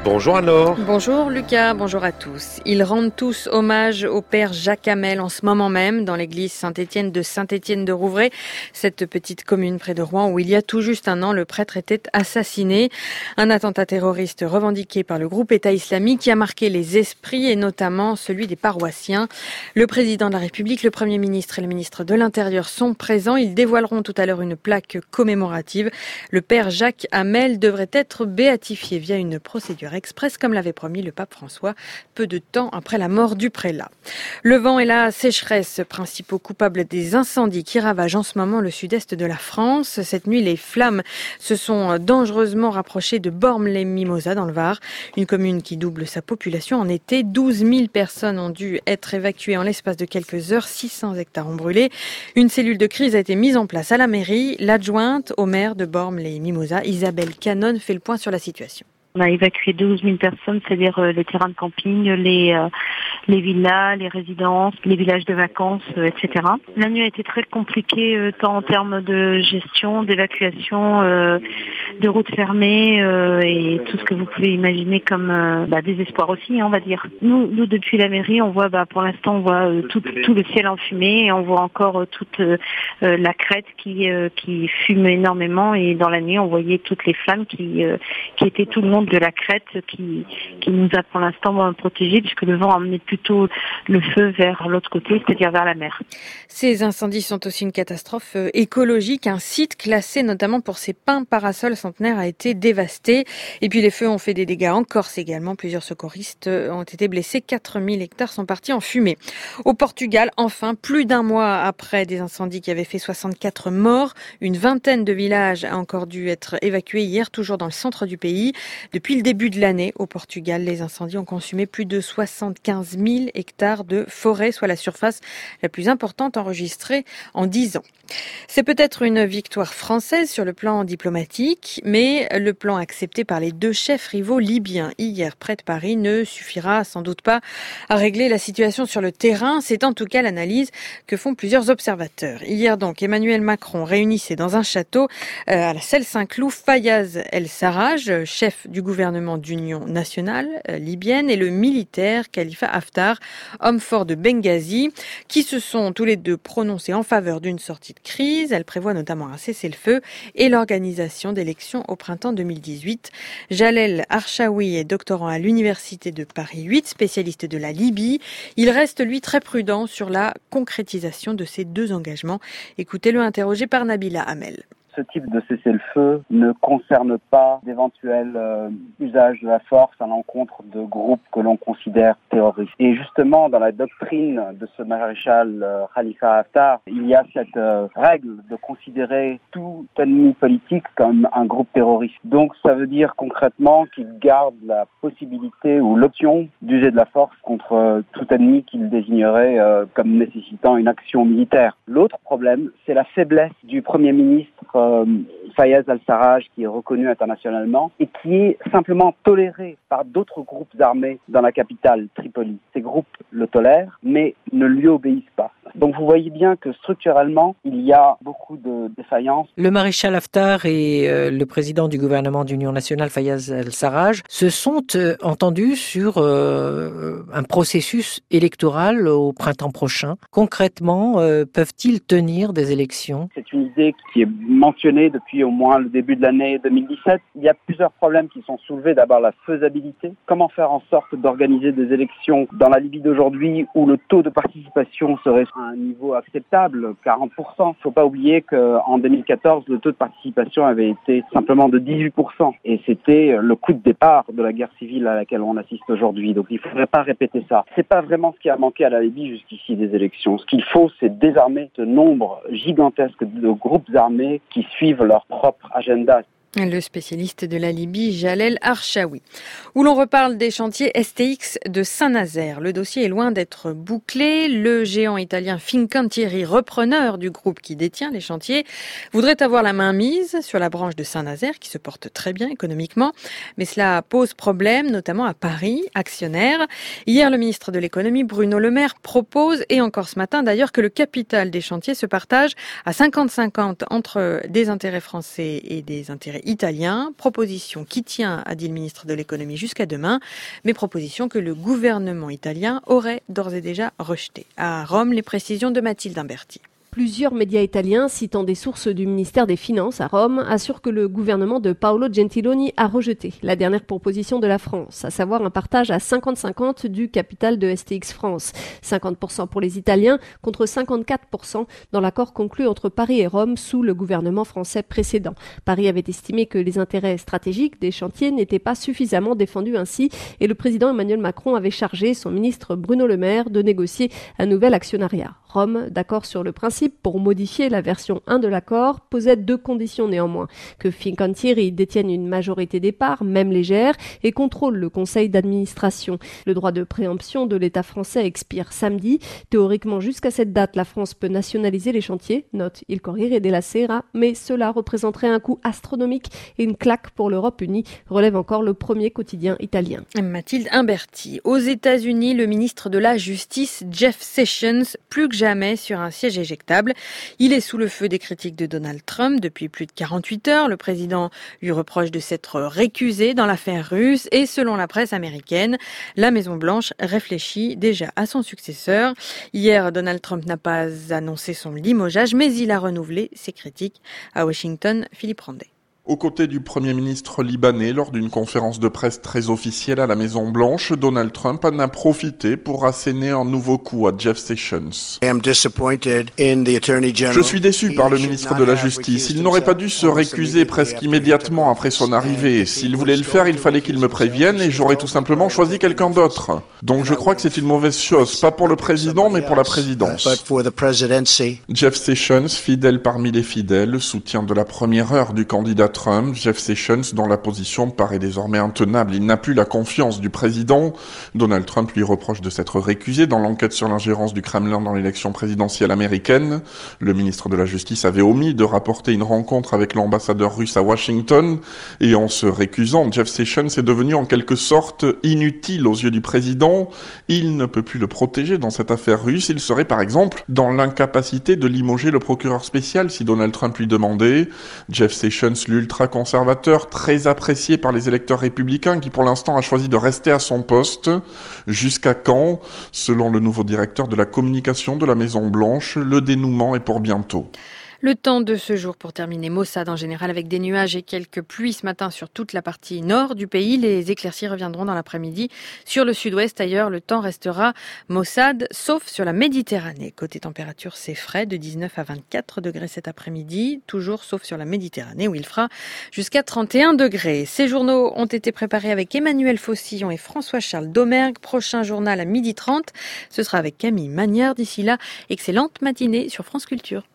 Bonjour Anne-Laure. Bonjour Lucas, bonjour à tous. Ils rendent tous hommage au père Jacques Hamel en ce moment même dans l'église Saint-Étienne de Saint-Étienne-de-Rouvray, cette petite commune près de Rouen où il y a tout juste un an le prêtre était assassiné. Un attentat terroriste revendiqué par le groupe État islamique qui a marqué les esprits et notamment celui des paroissiens. Le président de la République, le Premier ministre et le ministre de l'Intérieur sont présents. Ils dévoileront tout à l'heure une plaque commémorative. Le père Jacques Hamel devrait être béatifié via une procédure express, comme l'avait promis le pape François peu de temps après la mort du prélat. Le vent et la sécheresse, principaux coupables des incendies qui ravagent en ce moment le sud-est de la France. Cette nuit, les flammes se sont dangereusement rapprochées de Bormes-les-Mimosas dans le Var, une commune qui double sa population en été. 12 000 personnes ont dû être évacuées en l'espace de quelques heures. 600 hectares ont brûlé. Une cellule de crise a été mise en place à la mairie. L'adjointe au maire de Bormes-les-Mimosas, Isabelle Canon, fait le point sur la situation. On a évacué 12 000 personnes, c'est-à-dire les terrains de camping, les villas, les résidences, les villages de vacances, etc. La nuit a été très compliquée, tant en termes de gestion, d'évacuation, de routes fermées et tout ce que vous pouvez imaginer comme désespoir aussi, on va dire. Nous depuis la mairie, on voit, pour l'instant, on voit tout le ciel en fumée et on voit encore toute la crête qui fume énormément et dans la nuit, on voyait toutes les flammes qui étaient tout le long de la crête qui nous a pour l'instant protégés puisque le vent a emmené plutôt le feu vers l'autre côté, c'est-à-dire vers la mer. Ces incendies sont aussi une catastrophe écologique. Un site classé notamment pour ses pins parasols centenaires a été dévasté. Et puis les feux ont fait des dégâts en Corse également. Plusieurs secouristes ont été blessés. 4000 hectares sont partis en fumée. Au Portugal, enfin, plus d'un mois après des incendies qui avaient fait 64 morts, une vingtaine de villages a encore dû être évacués hier, toujours dans le centre du pays. Depuis le début de l'année, au Portugal, les incendies ont consumé plus de 75 000 hectares de forêt, soit la surface la plus importante enregistrée en 10 ans. C'est peut-être une victoire française sur le plan diplomatique, mais le plan accepté par les deux chefs rivaux libyens hier près de Paris ne suffira sans doute pas à régler la situation sur le terrain. C'est en tout cas l'analyse que font plusieurs observateurs. Hier donc, Emmanuel Macron réunissait dans un château à la Celle Saint-Cloud Fayez El-Sarraj, chef du gouvernement d'union nationale libyenne, et le militaire Khalifa Haftar, homme fort de Benghazi, qui se sont tous les deux prononcés en faveur d'une sortie de crise. Elle prévoit notamment un cessez-le-feu et l'organisation d'élections au printemps 2018. Jalel Archaoui est doctorant à l'université de Paris 8, spécialiste de la Libye. Il reste, lui, très prudent sur la concrétisation de ces deux engagements. Écoutez-le interrogé par Nabila Hamel. Ce type de cessez-le-feu ne concerne pas d'éventuels usages de la force à l'encontre de groupes que l'on considère terroristes. Et justement, dans la doctrine de ce maréchal Khalifa Haftar, il y a cette règle de considérer tout ennemi politique comme un groupe terroriste. Donc ça veut dire concrètement qu'il garde la possibilité ou l'option d'user de la force contre tout ennemi qu'il désignerait comme nécessitant une action militaire. L'autre problème, c'est la faiblesse du Premier ministre Fayez El-Sarraj, qui est reconnu internationalement et qui est simplement toléré par d'autres groupes armés dans la capitale, Tripoli. Ces groupes le tolèrent, mais ne lui obéissent pas. Donc vous voyez bien que structurellement, il y a beaucoup de défaillances. Le maréchal Haftar et le président du gouvernement d'union nationale, Fayez El-Sarraj, se sont entendus sur un processus électoral au printemps prochain. Concrètement, peuvent-ils tenir des élections ? C'est une idée qui est mentionnée depuis au moins le début de l'année 2017. Il y a plusieurs problèmes qui sont soulevés. D'abord, la faisabilité. Comment faire en sorte d'organiser des élections dans la Libye d'aujourd'hui où le taux de participation serait à un niveau acceptable, 40%. Il ne faut pas oublier qu'en 2014, le taux de participation avait été simplement de 18%. Et c'était le coup de départ de la guerre civile à laquelle on assiste aujourd'hui. Donc il ne faudrait pas répéter ça. C'est pas vraiment ce qui a manqué à la Libye jusqu'ici des élections. Ce qu'il faut, c'est désarmer ce nombre gigantesque de groupes armés qui suivent leur propre agenda. Le spécialiste de la Libye, Jalel Archaoui. Où l'on reparle des chantiers STX de Saint-Nazaire. Le dossier est loin d'être bouclé. Le géant italien Fincantieri, repreneur du groupe qui détient les chantiers, voudrait avoir la main mise sur la branche de Saint-Nazaire qui se porte très bien économiquement. Mais cela pose problème, notamment à Paris, actionnaire. Hier, le ministre de l'économie, Bruno Le Maire, propose, et encore ce matin d'ailleurs, que le capital des chantiers se partage à 50-50 entre des intérêts français et des intérêts italien. Proposition qui tient, a dit le ministre de l'économie, jusqu'à demain, mais proposition que le gouvernement italien aurait d'ores et déjà rejetée. À Rome, les précisions de Mathilde Imberti. Plusieurs médias italiens, citant des sources du ministère des Finances à Rome, assurent que le gouvernement de Paolo Gentiloni a rejeté la dernière proposition de la France, à savoir un partage à 50-50 du capital de STX France. 50% pour les Italiens contre 54% dans l'accord conclu entre Paris et Rome sous le gouvernement français précédent. Paris avait estimé que les intérêts stratégiques des chantiers n'étaient pas suffisamment défendus ainsi et le président Emmanuel Macron avait chargé son ministre Bruno Le Maire de négocier un nouvel actionnariat. Rome, d'accord sur le principe pour modifier la version 1 de l'accord, posait 2 conditions néanmoins. Que Fincantieri détienne une majorité des parts, même légère, et contrôle le conseil d'administration. Le droit de préemption de l'État français expire samedi. Théoriquement, jusqu'à cette date, la France peut nationaliser les chantiers, note Il Corriere della Sera, mais cela représenterait un coût astronomique et une claque pour l'Europe unie, relève encore le premier quotidien italien. Mathilde Imberti. Aux États-Unis, le ministre de la Justice, Jeff Sessions, plus que jamais sur un siège éjectable. Il est sous le feu des critiques de Donald Trump depuis plus de 48 heures. Le président lui reproche de s'être récusé dans l'affaire russe et selon la presse américaine, la Maison-Blanche réfléchit déjà à son successeur. Hier, Donald Trump n'a pas annoncé son limogeage, mais il a renouvelé ses critiques. À Washington, Philippe Randet. Aux côtés du Premier ministre libanais, lors d'une conférence de presse très officielle à la Maison-Blanche, Donald Trump en a profité pour asséner un nouveau coup à Jeff Sessions. Je suis déçu par le ministre de la Justice. Il n'aurait pas dû se récuser presque immédiatement après son arrivée. S'il voulait le faire, il fallait qu'il me prévienne et j'aurais tout simplement choisi quelqu'un d'autre. Donc je crois que c'est une mauvaise chose, pas pour le président, mais pour la présidence. Jeff Sessions, fidèle parmi les fidèles, soutien de la première heure du candidat Trump, Jeff Sessions, dont la position paraît désormais intenable. Il n'a plus la confiance du président. Donald Trump lui reproche de s'être récusé dans l'enquête sur l'ingérence du Kremlin dans l'élection présidentielle américaine. Le ministre de la Justice avait omis de rapporter une rencontre avec l'ambassadeur russe à Washington. Et en se récusant, Jeff Sessions est devenu en quelque sorte inutile aux yeux du président. Il ne peut plus le protéger dans cette affaire russe. Il serait par exemple dans l'incapacité de limoger le procureur spécial si Donald Trump lui demandait. Jeff Sessions, l'ultra-conservateur, très apprécié par les électeurs républicains qui pour l'instant a choisi de rester à son poste. Jusqu'à quand? Selon le nouveau directeur de la communication de la Maison-Blanche, le dénouement est pour bientôt. Le temps de ce jour pour terminer, maussade en général avec des nuages et quelques pluies ce matin sur toute la partie nord du pays. Les éclaircies reviendront dans l'après-midi. Sur le sud-ouest, ailleurs, le temps restera maussade, sauf sur la Méditerranée. Côté température, c'est frais, de 19 à 24 degrés cet après-midi, toujours sauf sur la Méditerranée où il fera jusqu'à 31 degrés. Ces journaux ont été préparés avec Emmanuel Faucillon et François-Charles Domergue. Prochain journal à 12h30, ce sera avec Camille Magnard. D'ici là, excellente matinée sur France Culture.